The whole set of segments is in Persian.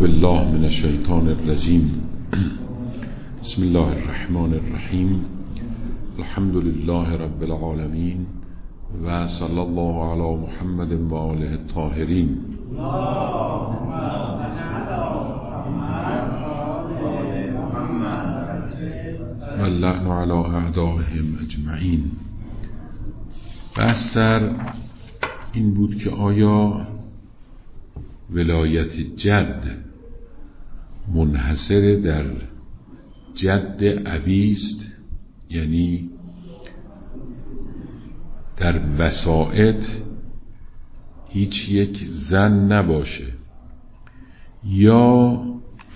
بالله من الشیطان الرجیم. بسم الله الرحمن الرحیم. الحمد لله رب العالمین و صلی الله علی محمد و آله الطاهرین. و اللعن علی اعدائهم اجمعین. بحث در این بود که آیا ولایت جد منحصر در جد ابی است، یعنی در وسائط هیچ یک زن نباشه، یا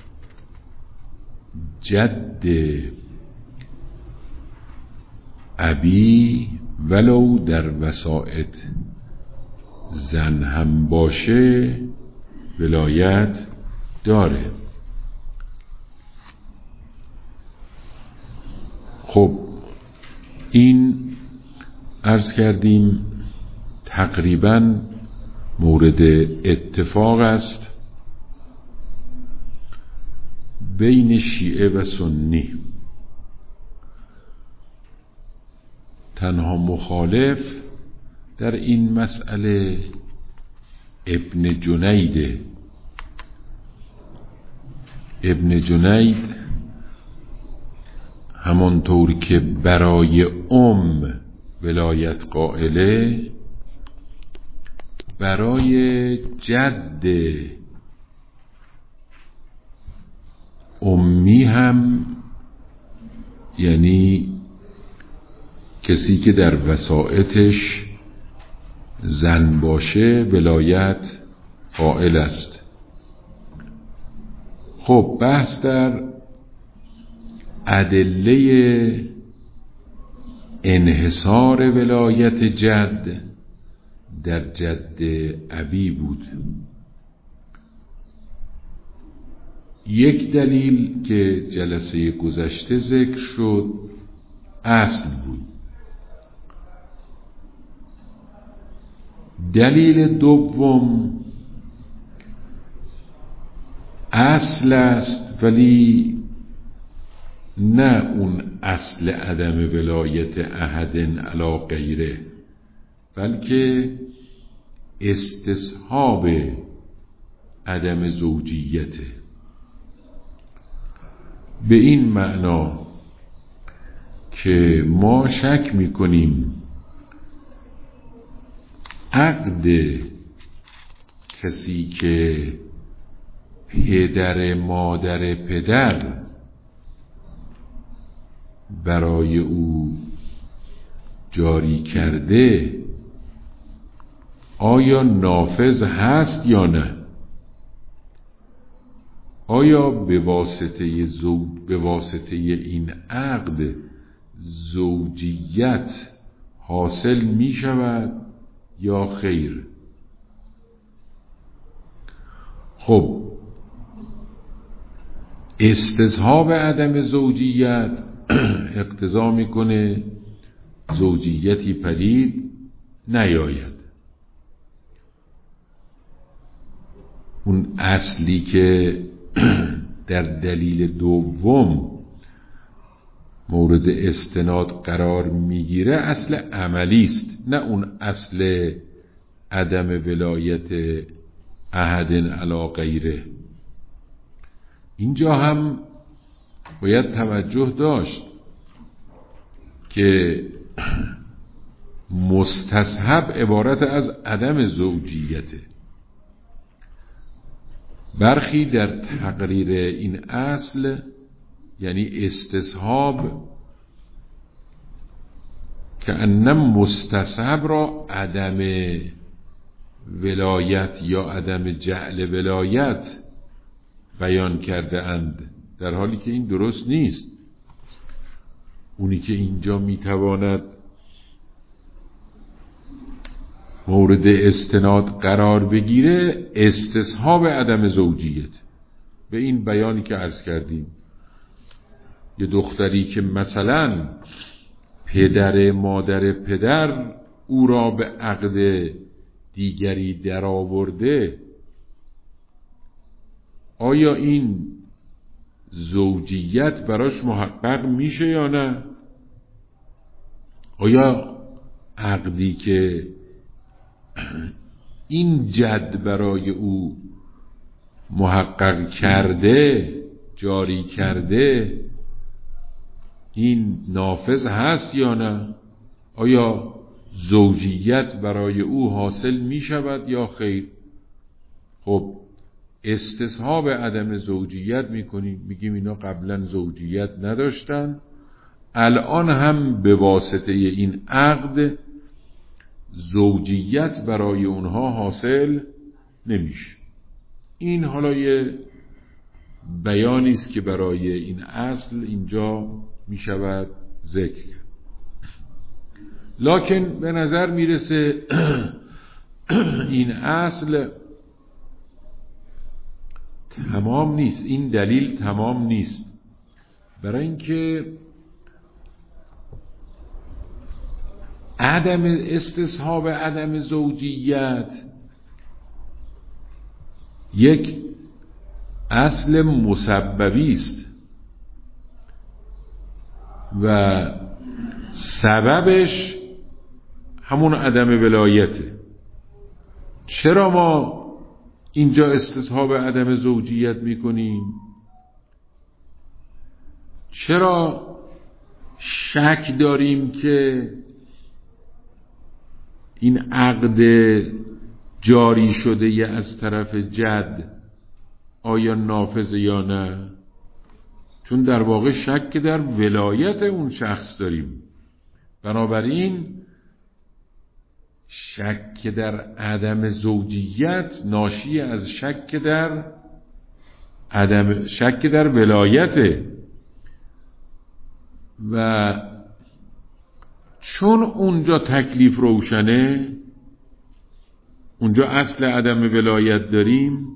جد ابی ولو در وسائط زن هم باشه ولایت داره. خب این عرض کردیم تقریبا مورد اتفاق است بین شیعه و سنی. تنها مخالف در این مسئله ابن جنید. ابن جنید همانطور که برای ولایت قائله، برای جد امی هم، یعنی کسی که در وسائطش زن باشه ولایت قائل است. خب بحث در ادله انحصار ولایت جد در جد ابی بود. یک دلیل که جلسه گذشته ذکر شد اصل بود. دلیل دوم اصل است، ولی نه اون اصل عدم ولایت احد علی غیره، بلکه استصحاب عدم زوجیته. به این معنا که ما شک میکنیم عقد کسی که پدر مادر پدر برای او جاری کرده آیا نافذ هست یا نه؟ آیا به واسطه این عقد زوجیت حاصل می شود یا خیر؟ خب استصحاب عدم زوجیت اقتضا میکنه زوجیتی پدید نیاید. اون اصلی که در دلیل دوم مورد استناد قرار میگیره اصل عملی است، نه اون اصل عدم ولایت احد علی غیره. اینجا هم باید توجه داشت که مستصحب عبارت از عدم زوجیته. برخی در تقریر این اصل، یعنی استصحاب، که انم مستصحب را عدم ولایت یا عدم جعل ولایت بیان کرده اند، در حالی که این درست نیست. اونی که اینجا میتواند مورد استناد قرار بگیره استصحاب عدم زوجیت. به این بیانی که عرض کردیم، یه دختری که مثلا پدر مادر پدر او را به عقد دیگری در آورده، آیا این زوجیت براش محقق میشه یا نه؟ آیا عقدی که این جد برای او محقق کرده، جاری کرده، این نافذ هست یا نه؟ آیا زوجیت برای او حاصل می شود یا خیر؟ خب استصحاب عدم زوجیت میکنیم، میگیم اینا قبلا زوجیت نداشتن، الان هم به واسطه این عقد زوجیت برای اونها حاصل نمیشه. این حالا یه بیانی است که برای این اصل اینجا میشود ذکر. لکن به نظر میرسه این اصل تمام نیست، این دلیل تمام نیست، برای اینکه عدم استصحاب عدم زوجیت یک اصل مسببی است و سببش همون عدم ولایته. چرا ما اینجا استصحاب عدم زوجیت میکنیم؟ چرا شک داریم که این عقد جاری شده ی از طرف جد آیا نافذ یا نه؟ چون در واقع شک در ولایت اون شخص داریم. بنابراین شک در عدم زوجیت ناشی از شک در ولایت، و چون اونجا تکلیف روشنه، اونجا اصل عدم ولایت داریم،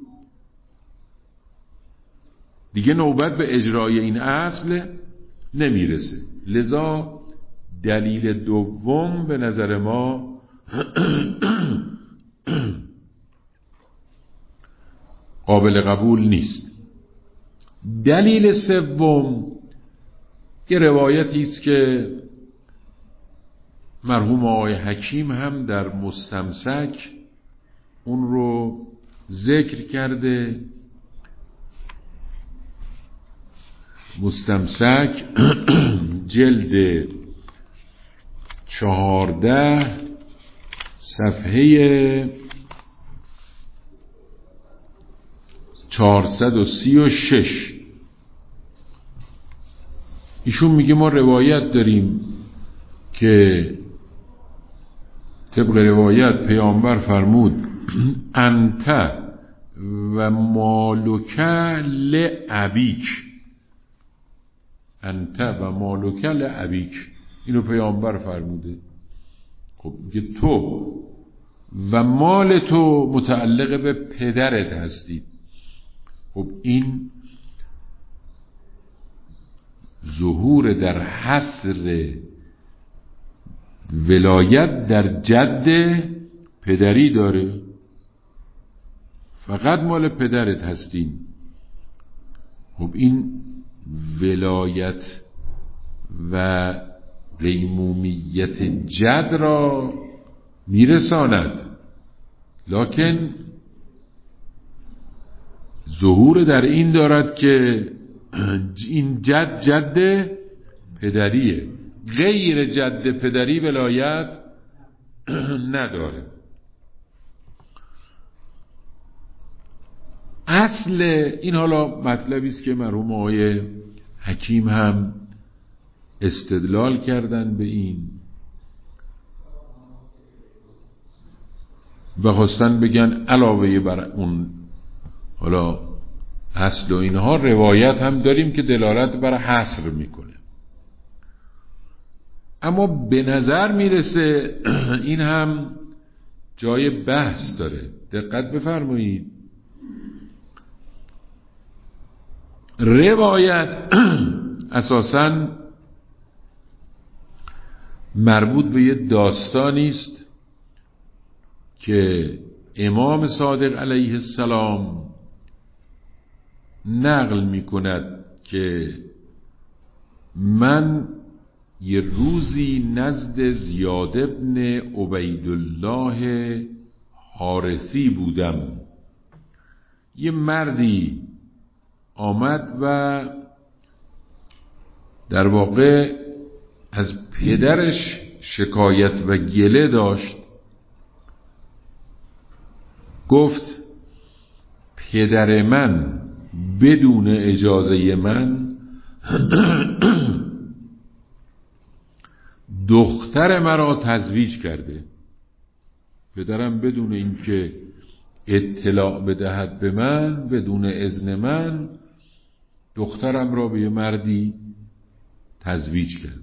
دیگه نوبت به اجرای این اصل نمیرسه. لذا دلیل دوم به نظر ما قابل قبول نیست. دلیل سوم یه روایتی است که مرحوم آقای حکیم هم در مستمسک اون رو ذکر کرده. مستمسک جلد 14 صفحه 436 ایشون میگه ما روایت داریم که طبق روایت پیامبر فرمود انت و مالک لعبیک، انت و مالک لعبیک، اینو پیامبر فرموده. خب میگه تو و مال تو متعلق به پدرت هستید. خب این ظهور در حصر ولایت در جد پدری داره، فقط مال پدرت هستین. خب این ولایت و قیمومیت جد را میرساند، لکن ظهور در این دارد که این جد پدریه، غیر جد پدری ولایت نداره. اصل این حالا مطلبی است که مرحوم آقای حکیم هم استدلال کردن به این و خواستن بگن علاوه بر اون حالا اصل و اینها روایت هم داریم که دلالت بر حصر میکنه. اما به نظر میرسه این هم جای بحث داره. دقت بفرمایید، روایت اساساً مربوط به یه داستانی است که امام صادق علیه السلام نقل می کند که من یه روزی نزد زیاد ابن عبیدالله حارثی بودم. یه مردی آمد و در واقع از پدرش شکایت و گله داشت. گفت پدر من بدون اجازه من دختر مرا تزویج کرده. پدرم بدون اینکه اطلاع بدهد به من، بدون اذن من، دخترم را به یه مردی تزویج کرد.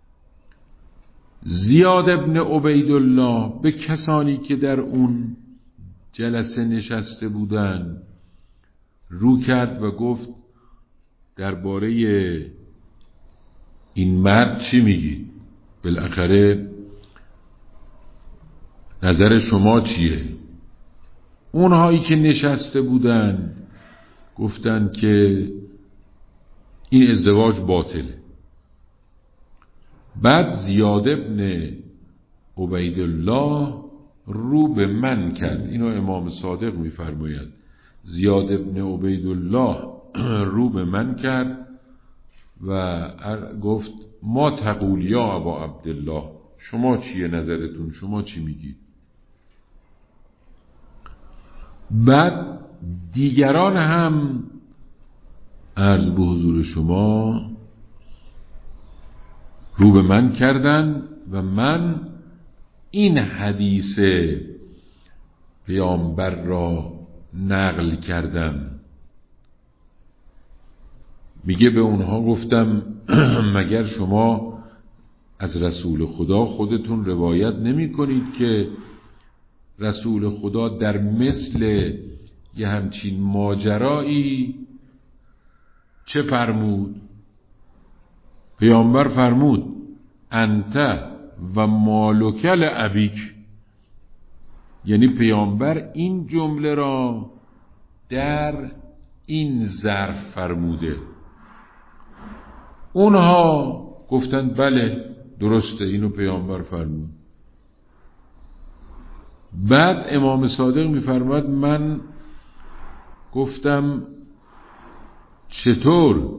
زیاد ابن عبیدالله به کسانی که در اون جلسه نشسته بودند رو کرد و گفت درباره این مرد چی میگید؟ بالاخره نظر شما چیه؟ اونهایی که نشسته بودن گفتن که این ازدواج باطله. بعد زیاد ابن عبیدالله رو به من کرد. اینو امام صادق میفرماید. زیاد ابن عبیدالله رو به من کرد و گفت ما تقول یا ابا عبدالله، شما چیه نظرتون؟ شما چی میگید؟ بعد دیگران هم عرض به حضور شما رو به من کردن و من این حدیث پیامبر را نقل کردم. میگه به اونها گفتم مگر شما از رسول خدا خودتون روایت نمی کنید که رسول خدا در مثل یه همچین ماجرایی چه فرمود؟ پیامبر فرمود انت و مالک لابیک. یعنی پیامبر این جمله را در این ظرف فرموده. اونها گفتند بله درسته، اینو پیامبر فرمود. بعد امام صادق میفرماد من گفتم چطور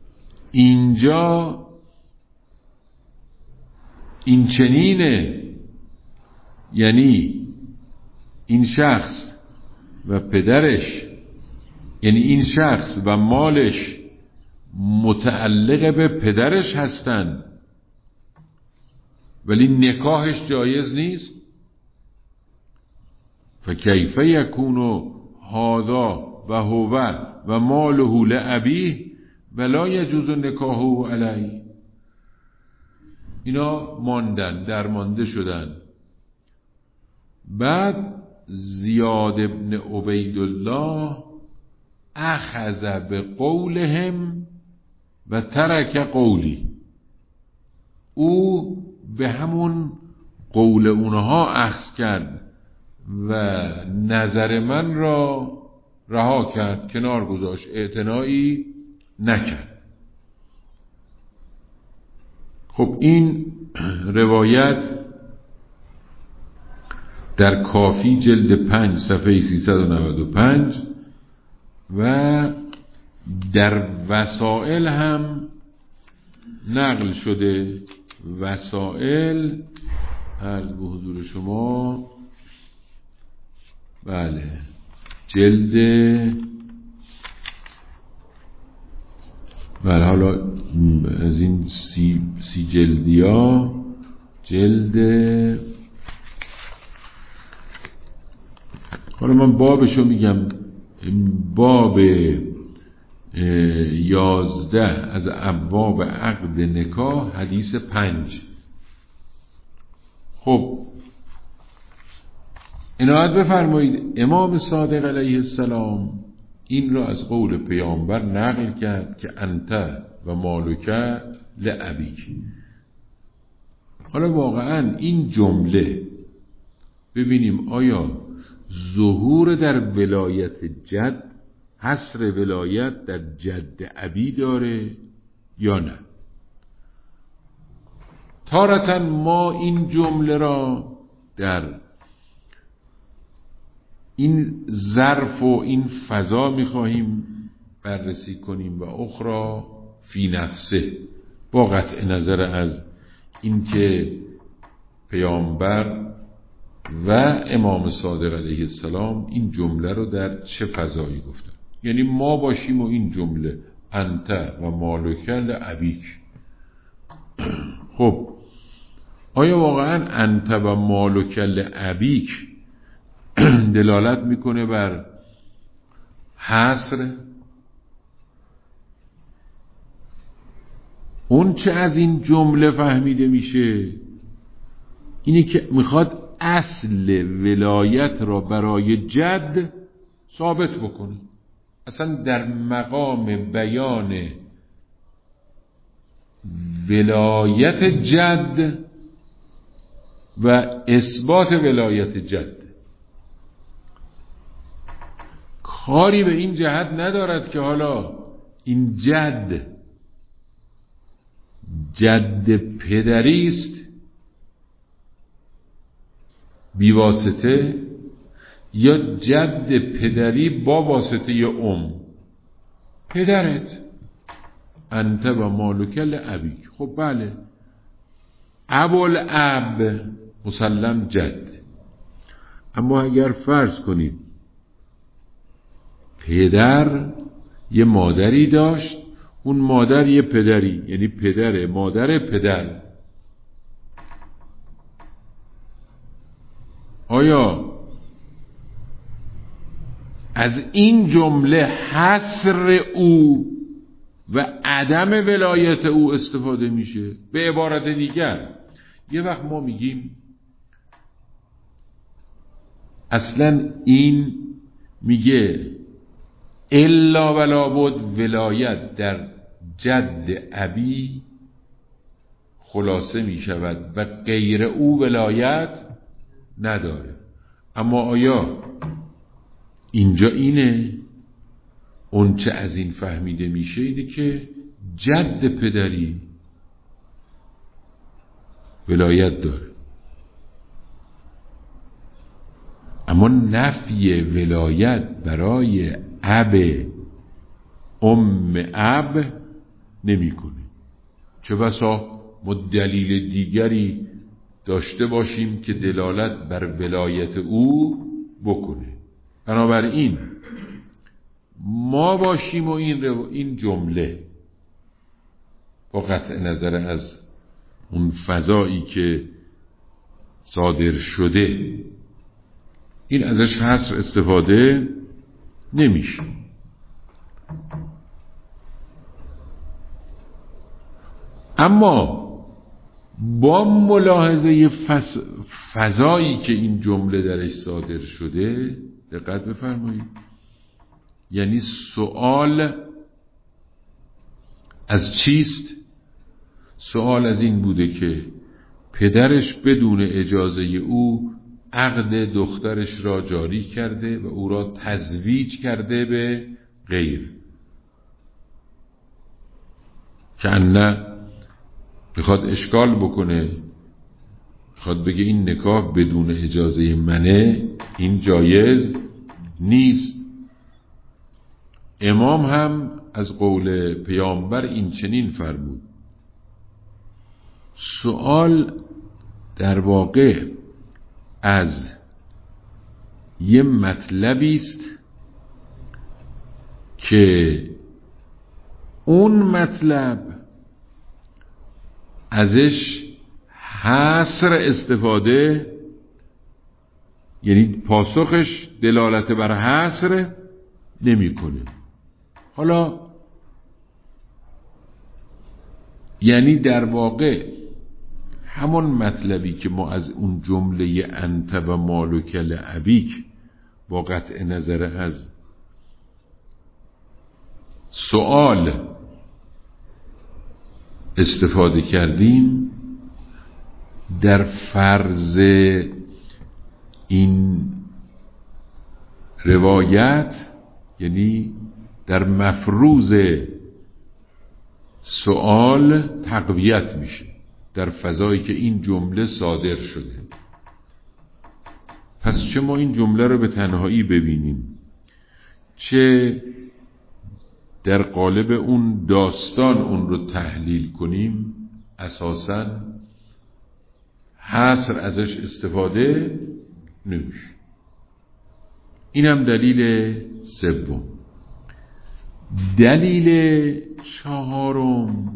اینجا این چنینه؟ یعنی این شخص و پدرش، یعنی این شخص و مالش متعلق به پدرش هستند ولی نکاحش جایز نیست. فکیف یکون هذا و هو و ماله لابیه ولا یجوز نکاحه علیه. اینا ماندن، درمانده شدن. بعد زیاد ابن عبیدالله اخذ به قولهم و ترک قولی. او به همون قول اونها اخذ کرد و نظر من را رها کرد، کنار گذاشت، اعتنایی نکرد. خب این روایت در کافی جلد 5 صفحه 395 و در وسائل هم نقل شده. وسائل عرض به حضور شما بله جلد بله حالا از این سی جلدی ها جلد حالا من بابشو میگم باب 11 از ابواب عقد نکاح حدیث 5. خب عنایت بفرمایید امام صادق علیه السلام این را از قول پیامبر نقل کرد که انت و مالک لابیک. حالا واقعا این جمله ببینیم آیا ظهور در ولایت جد حصر ولایت در جد ابی داره یا نه. تارةً ما این جمله را در این ظرف و این فضا می‌خواهیم بررسی کنیم و اخرى فی نفسه، با قطع نظر از اینکه پیامبر و امام صادق علیه السلام این جمله رو در چه فضایی گفتن. یعنی ما باشیم و این جمله انت و مالک لابیک. خب آیا واقعا انت و مالک لابیک دلالت میکنه بر حصر؟ اون چه از این جمله فهمیده میشه اینی که میخواد اصل ولایت را برای جد ثابت بکنه. اصلا در مقام بیان ولایت جد و اثبات ولایت جد کاری به این جهت ندارد که حالا این جد پدری است بیواسطه یا جد پدری با واسطه پدرت. انت و مالک لابیک. خب بله، ابوالاب مسلم جد. اما اگر فرض کنید پدر یه مادری داشت، اون مادر یه پدری، یعنی پدر مادر پدر، آیا از این جمله حصر او و عدم ولایت او استفاده میشه؟ به عبارت دیگر یه وقت ما میگیم اصلا این میگه الا ولا بد ولایت در جد ابی خلاصه میشود و غیر او ولایت نداره. اما آیا اینجا اینه؟ اون چه از این فهمیده میشه اینه که جد پدری ولایت داره، اما نفی ولایت برای اب اب نمی کنه. چه بسا ما دلیل دیگری داشته باشیم که دلالت بر ولایت او بکنه. بنابراین ما باشیم و این جمله با قطع نظر از اون فضایی که صادر شده این ازش حصر استفاده نمیشه. اما با ملاحظه فضایی که این جمله درش صادر شده دقت بفرمایید. یعنی سوال از چیست؟ سوال از این بوده که پدرش بدون اجازه او عقد دخترش را جاری کرده و او را تزویج کرده به غیر، که نه میخواد اشکال بکنه، میخواد بگه این نکاح بدون اجازه منه، این جایز نیست. امام هم از قول پیامبر این چنین فرمود. سوال در واقع از یه مطلبی است که اون مطلب ازش حصر استفاده، یعنی پاسخش دلالت بر حصر نمیکنه. حالا یعنی در واقع همون مطلبی که ما از اون جمله انت و مالک لابیک با قطع نظر از سوال استفاده کردیم، در فرض این روایت یعنی در مفروض سوال تقویت میشه در فضایی که این جمله صادر شده. پس چه ما این جمله رو به تنهایی ببینیم، چه در قالب اون داستان اون رو تحلیل کنیم، اساساً حصر ازش استفاده نمیشه. اینم دلیل سوم. دلیل چهارم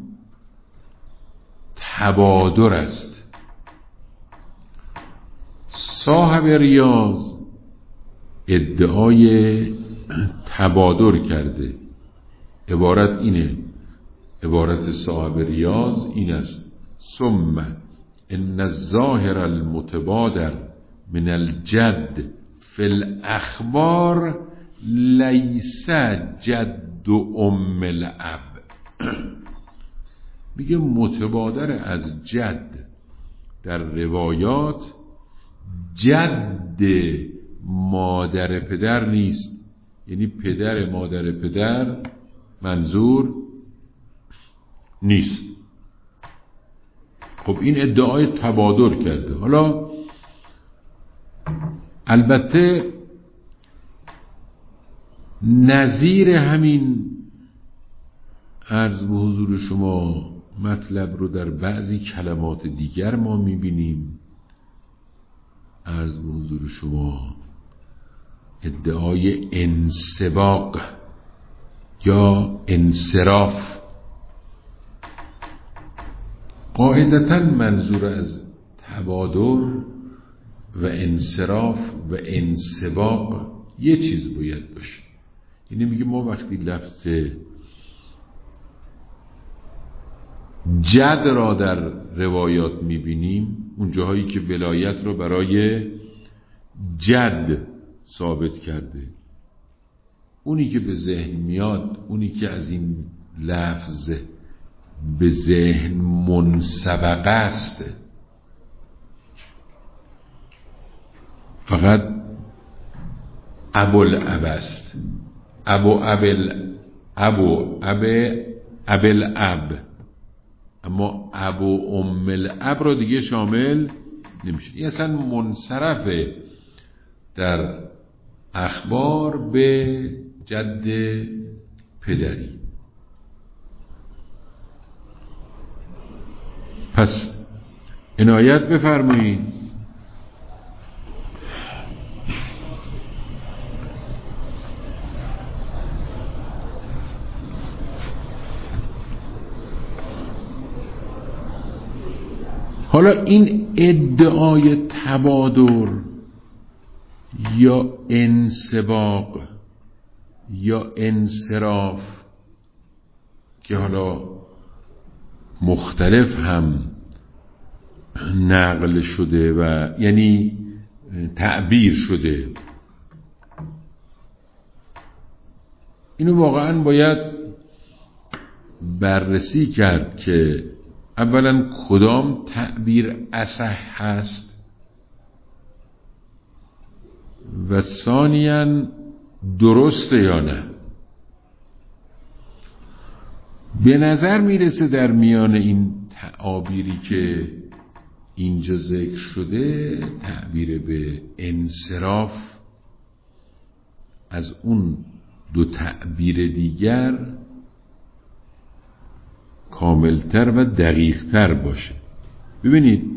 تبادر است. صاحب ریاض ادعای تبادر کرده. عبارت اینه، عبارت صاحب ریاض این است: ثم ان الظاهر المتبادر من الجد فی الاخبار لیس جد ام الاب. میگه متبادر از جد در روایات جد مادر پدر نیست، یعنی پدر مادر پدر منظور نیست. خب این ادعای تبادر کرده. حالا البته نظیر همین عرض به حضور شما مطلب رو در بعضی کلمات دیگر ما میبینیم. عرض به حضور شما ادعای انسباق یا انصراف. قاعدتاً منظور از تبادر و انصراف و انسباق یه چیز باید باشه. یعنی میگه ما وقتی لفظ جد را در روایات میبینیم، اون جاهایی که ولایت رو برای جد ثابت کرده، اونی که به ذهن میاد، اونی که از این لفظ به ذهن منسبق است، فقط ابوالاب است. ابوالاب، اما ابو ام الاب رو دیگه شامل نمیشه. این اصلا منصرفه در اخبار به جد پدری. پس عنایت بفرمایید. حالا این ادعای تبادر یا انسباق یا انصراف که حالا مختلف هم نقل شده و یعنی تعبیر شده، اینو واقعا باید بررسی کرد که اولا کدام تعبیر اصح هست و ثانیاً درسته یا نه. به نظر میرسه در میان این تعابیری که اینجا ذکر شده، تعبیر به انصراف از اون دو تعبیر دیگر کاملتر و دقیقتر باشه. ببینید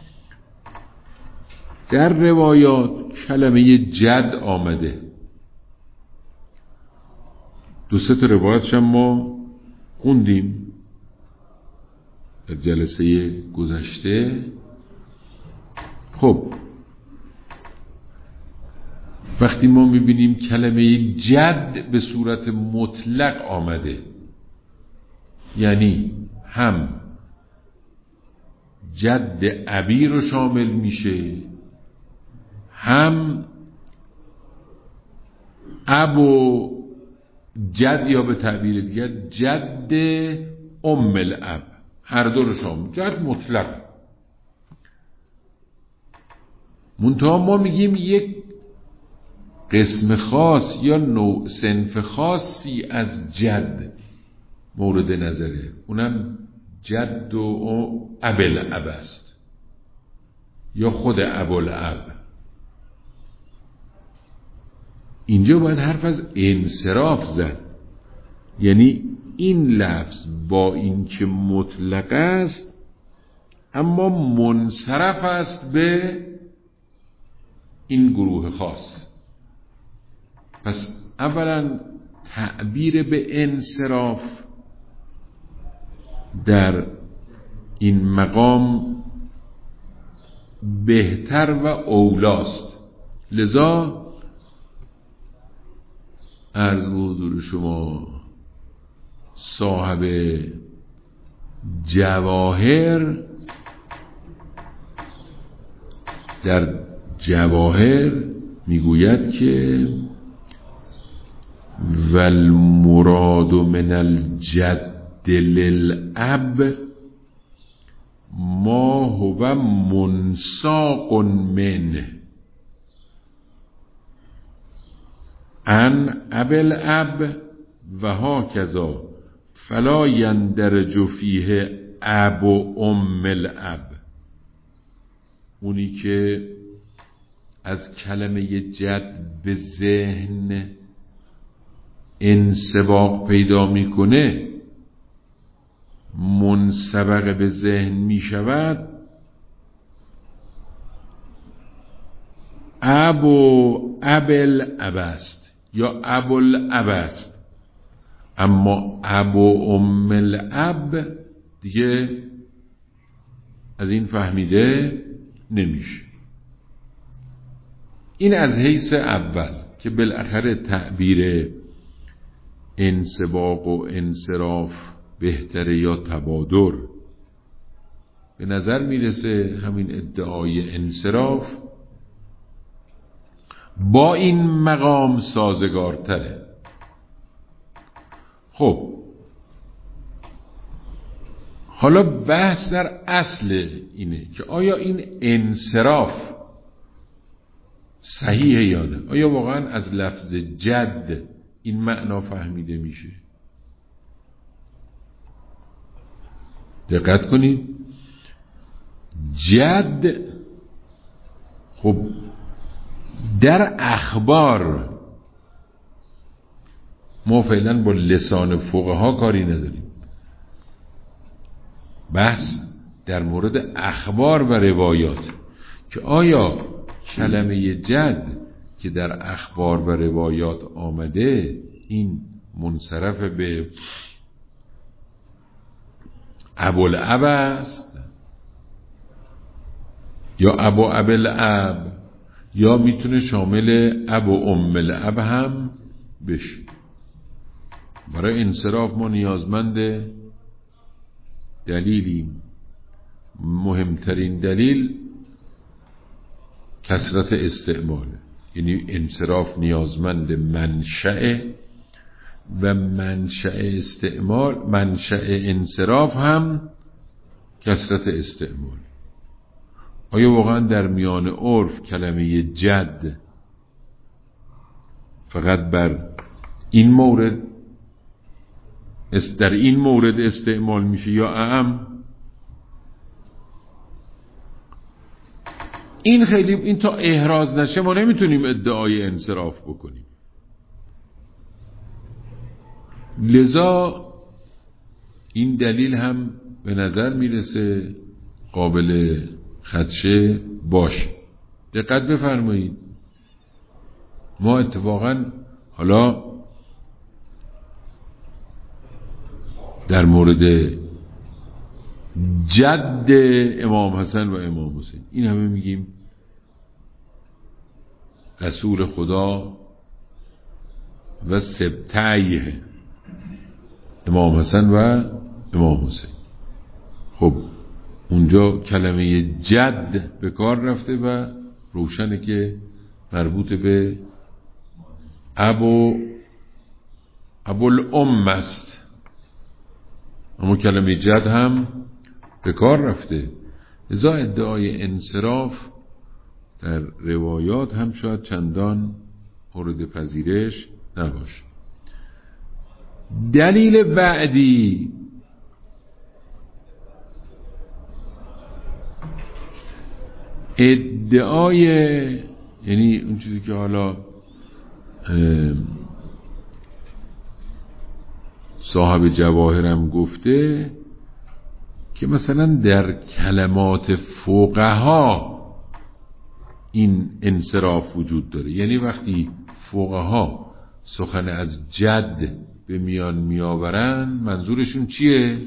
در روایات کلمه جد آمده، دو سه تا روایتش هم ما خوندیم در جلسه گذشته. خب وقتی ما میبینیم کلمه جد به صورت مطلق آمده، یعنی هم جد ابی رو شامل میشه، هم ابو جد یا به تعبیر دیگر جد ام الاب، هر دو رو شامل، جد مطلق. منتها ما میگیم یک قسم خاص یا نوع صنف خاصی از جد مورد نظره، اونم جد و ابوالاب است یا خود ابوالاب. اینجا باید حرف از انصراف زد، یعنی این لفظ با اینکه مطلق است اما منصرف است به این گروه خاص. پس اولا تعبیر به انصراف در این مقام بهتر و اولاست. لذا عرض به حضور شما صاحب جواهر در جواهر میگوید که والمراد من الجد للاب ما هو منساق منه عن ابوالاب و هکذا فلا یندرج فیه اب و ام الاب. اونی که از کلمه جد به ذهن انسباق پیدا میکنه منسبق به ذهن میشود اب و ابوالاب است یا ابوالاب است، اما اب و ام الاب دیگه از این فهمیده نمیشه. این از حیث اول که بالاخره تعبیر انسباق و انصراف بهتره یا تبادر. به نظر میرسه همین ادعای انصراف با این مقام سازگارتره. خب حالا بحث در اصل اینه که آیا این انصراف صحیحه یا نه؟ آیا واقعا از لفظ جد این معنا فهمیده میشه؟ دقت کنید، جد خب در اخبار ما فعلا با لسان فقها کاری نداریم، بحث در مورد اخبار و روایات که آیا کلمه جد که در اخبار و روایات آمده این منصرف به ابوالاب است یا ابو ابوالاب، یا میتونه شامل ابو ام الاب هم بشه. برای انصراف ما نیازمند دلیلیم. مهمترین دلیل کثرت استعمال، یعنی انصراف نیازمند منشأ و منشأ استعمال، منشأ انصراف هم کثرت استعمال. آیا واقعا در میان عرف کلمه جد فقط بر این مورد در این مورد استعمال میشه یا اعم؟ این خیلی این تا احراز نشه ما نمیتونیم ادعای انصراف بکنیم. لذا این دلیل هم به نظر میرسه قابل خدشه باشه. دقت بفرمایید، ما اتفاقا حالا در مورد جد امام حسن و امام حسین این همه میگیم رسول خدا و سبتیه امام حسن و امام حسین. خب اونجا کلمه جد به کار رفته و روشنه که مربوط به ابوالام است، اما کلمه جد هم به کار رفته. لذا ادعای انصراف در روایات هم شاید چندان مورد پذیرش نباشه. دلیل بعدی ادعای، یعنی اون چیزی که حالا صاحب جواهرم گفته که مثلا در کلمات فقها این انصراف وجود داره. یعنی وقتی فقها سخن از جد به میان میآورن منظورشون چیه؟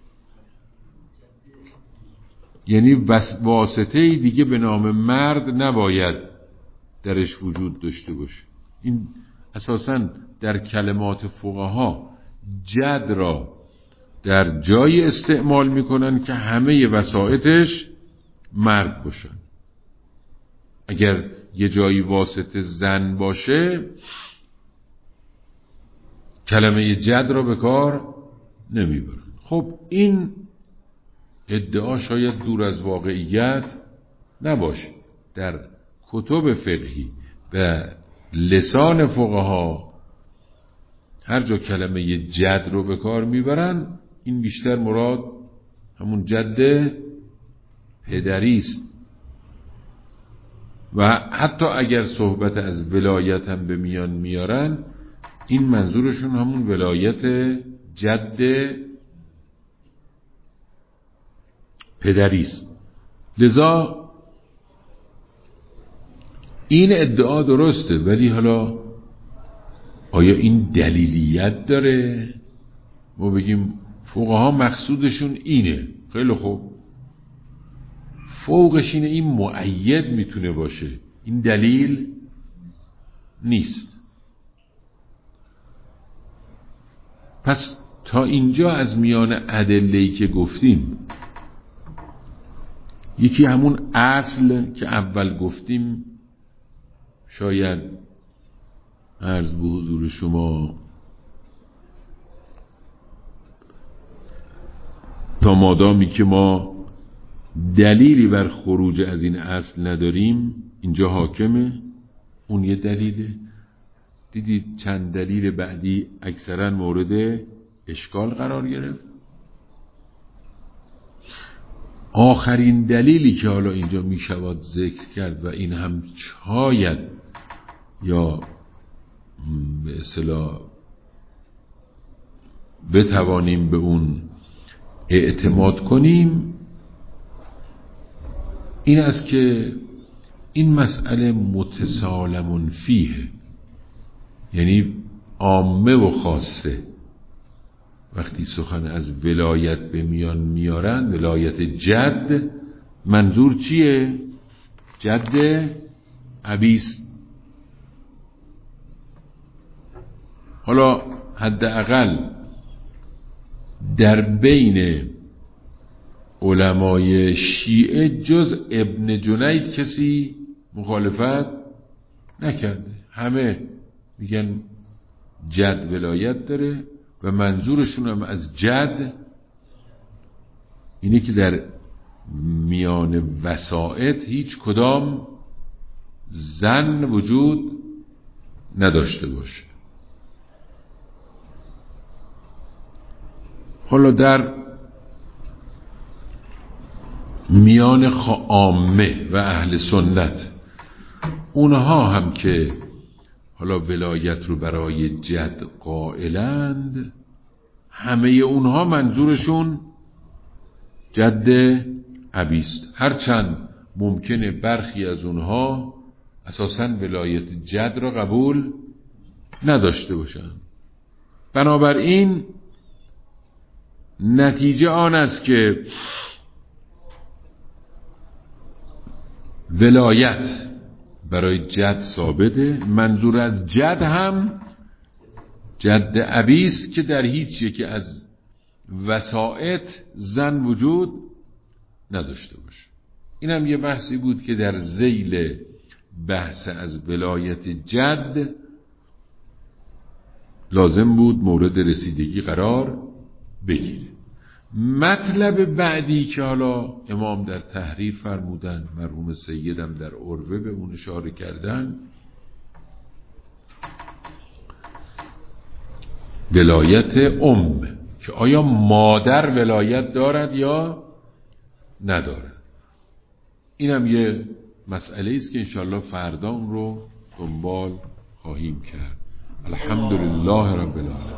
یعنی واسطه دیگه به نام مرد نباید درش وجود داشته باشه. این اساساً در کلمات فقها جد را در جای استعمال میکنن که همه وسائطش مرد باشن. اگر یه جایی واسطه زن باشه کلمه جد را به کار نمیبرن. خب این ادعا شاید دور از واقعیت نباشه. در کتب فقهی به لسان فقها هر جا کلمه جد رو به کار میبرن این بیشتر مراد همون جد پدری است. و حتی اگر صحبت از ولایت هم به میان میارن این منظورشون همون ولایت جد پدری است. لذا این ادعا درسته، ولی حالا آیا این دلیلیت داره؟ ما بگیم فقها مقصودشون اینه، خیلی خوب، فوقش اینه، این مؤید میتونه باشه، این دلیل نیست. پس تا اینجا از میان ادله‌ای که گفتیم یکی همون اصل که اول گفتیم، شاید عرض به حضور شما تا مادامی که ما دلیلی بر خروج از این اصل نداریم اینجا حاکمه. اون یه دلیله. دیدید چند دلیل بعدی اکثرا مورد اشکال قرار گرفت. آخرین دلیلی که حالا اینجا می شود ذکر کرد و این هم شاید یا به اصطلاح بتوانیم به اون اعتماد کنیم، این است که این مسئله متسالم فیه، یعنی عامه و خاصه. وقتی سخن از ولایت به میان میارن، ولایت جد، منظور چیه؟ جد ابیست. حالا حداقل در بین علمای شیعه جز ابن جنید کسی مخالفت نکرده. همه میگن جد ولایت داره و منظورشون هم از جد اینه که در میان وسائط هیچ کدام زن وجود نداشته باشه. حالا در میان عامه و اهل سنت، اونها هم که حالا ولایت رو برای جد قائلند، همه اونها منظورشون جد ابیست، هرچند ممکنه برخی از اونها اساساً ولایت جد را قبول نداشته باشن. بنابراین نتیجه آن است که ولایت برای جد ثابته. منظور از جد هم جد ابیست که در هیچ یکی از وسائط زن وجود نداشته باشه. این هم یه بحثی بود که در ذیل بحث از ولایت جد لازم بود مورد رسیدگی قرار بگیره. مطلب بعدی که حالا امام در تحریر فرمودن، مرحوم سیدم در عروه به اون اشاره کردن، ولایت که آیا مادر ولایت دارد یا ندارد. اینم یه مسئله است که انشاءالله فردا اون رو دنبال خواهیم کرد. الحمدلله رب العالمین.